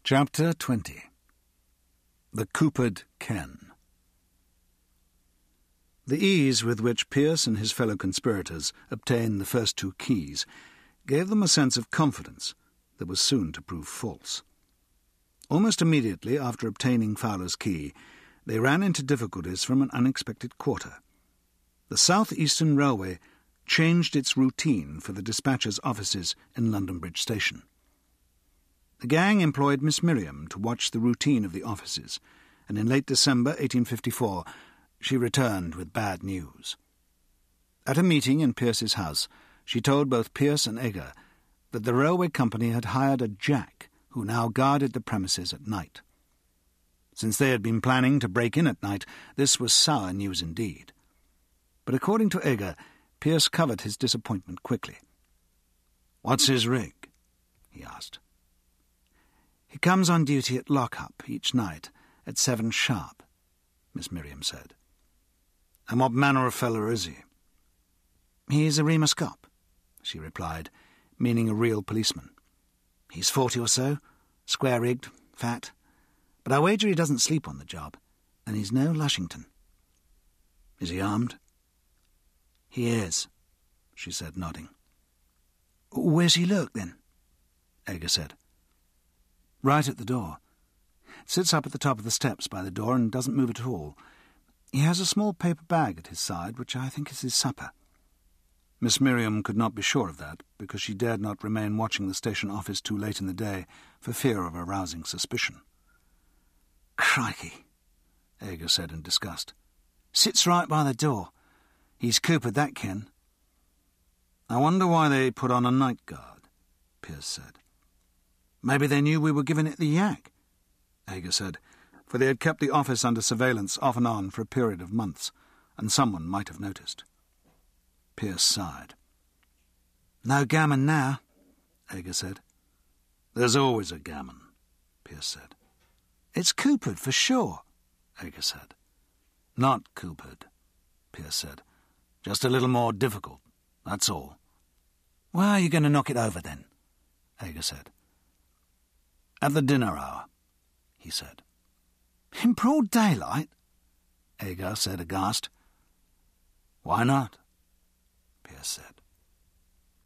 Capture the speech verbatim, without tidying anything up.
Chapter twenty. The Coopered Ken. The ease with which Pierce and his fellow conspirators obtained the first two keys gave them a sense of confidence that was soon to prove false. Almost immediately after obtaining Fowler's key, they ran into difficulties from an unexpected quarter. The South Eastern Railway changed its routine for the dispatcher's offices in London Bridge Station. The gang employed Miss Miriam to watch the routine of the offices, and in late December eighteen fifty-four she returned with bad news. At a meeting in Pierce's house, she told both Pierce and Egger that the railway company had hired a jack who now guarded the premises at night. Since they had been planning to break in at night, this was sour news indeed. But according to Egger, Pierce covered his disappointment quickly. "What's his rig?" he asked. "He comes on duty at lock-up each night at seven sharp," Miss Miriam said. "And what manner of fellow is he?" "He's a Remus cop," she replied, meaning a real policeman. "He's forty or so, square-rigged, fat, but I wager he doesn't sleep on the job, and he's no Lushington." "Is he armed?" "He is," she said, nodding. "Where's he lurk, then?" Egger said. "Right at the door. Sits up at the top of the steps by the door and doesn't move at all. He has a small paper bag at his side, which I think is his supper." Miss Miriam could not be sure of that, because she dared not remain watching the station office too late in the day for fear of arousing suspicion. "Crikey," Egger said in disgust. "Sits right by the door. He's coopered that, Ken." "I wonder why they put on a night guard," Pierce said. "Maybe they knew we were giving it the yak," Egger said, for they had kept the office under surveillance off and on for a period of months, and someone might have noticed. Pierce sighed. "No gammon now," Egger said. "There's always a gammon," Pierce said. "It's coopered for sure," Egger said. "Not coopered," Pierce said. "Just a little more difficult, that's all." "Where are you going to knock it over, then?" Egger said. "At the dinner hour," he said. "In broad daylight?" Egger said aghast. "Why not?" Pierce said.